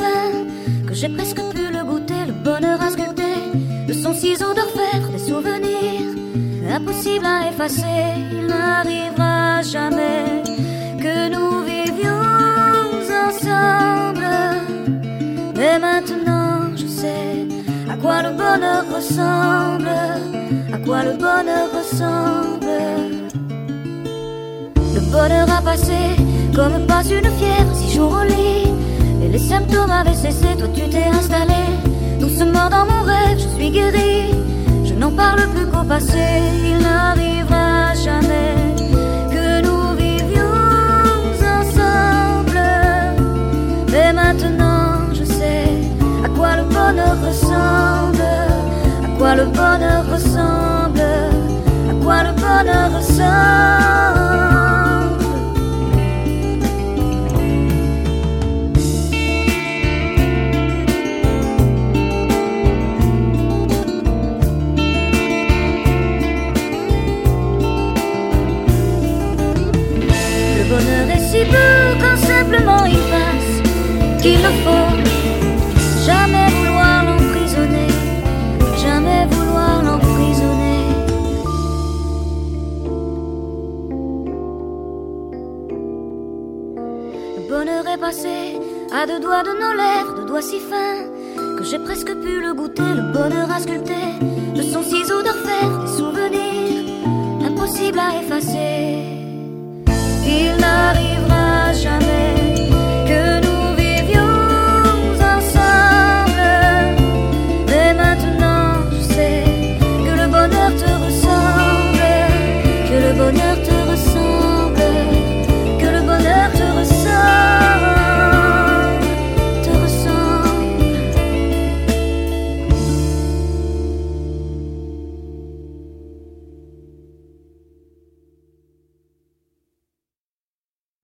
fin, que j'ai presque pu le goûter, le bonheur à sculpter, de son ciseau d'orfèvre, des souvenirs impossibles à effacer. Il n'arrivera jamais que nous vivions ensemble. Mais maintenant je sais à quoi le bonheur ressemble, à quoi le bonheur ressemble. Le bonheur a passé comme passe une fièvre, 6 jours au lit, et les symptômes avaient cessé. Toi tu t'es installé doucement dans mon rêve, je suis guérie, je n'en parle plus qu'au passé. Il n'arrivera jamais que nous vivions ensemble. Mais maintenant je sais à quoi le bonheur ressemble, à quoi le bonheur ressemble, à quoi le bonheur ressemble. Le bonheur est si beau quand simplement il passe, qu'il ne faut jamais vouloir l'emprisonner, jamais vouloir l'emprisonner. Le bonheur est passé à 2 doigts de nos lèvres, 2 doigts si fins que j'ai presque pu le goûter. Le bonheur à sculpter, de son ciseau d'orfèvre, des souvenirs impossibles à effacer. Il n'arrivera jamais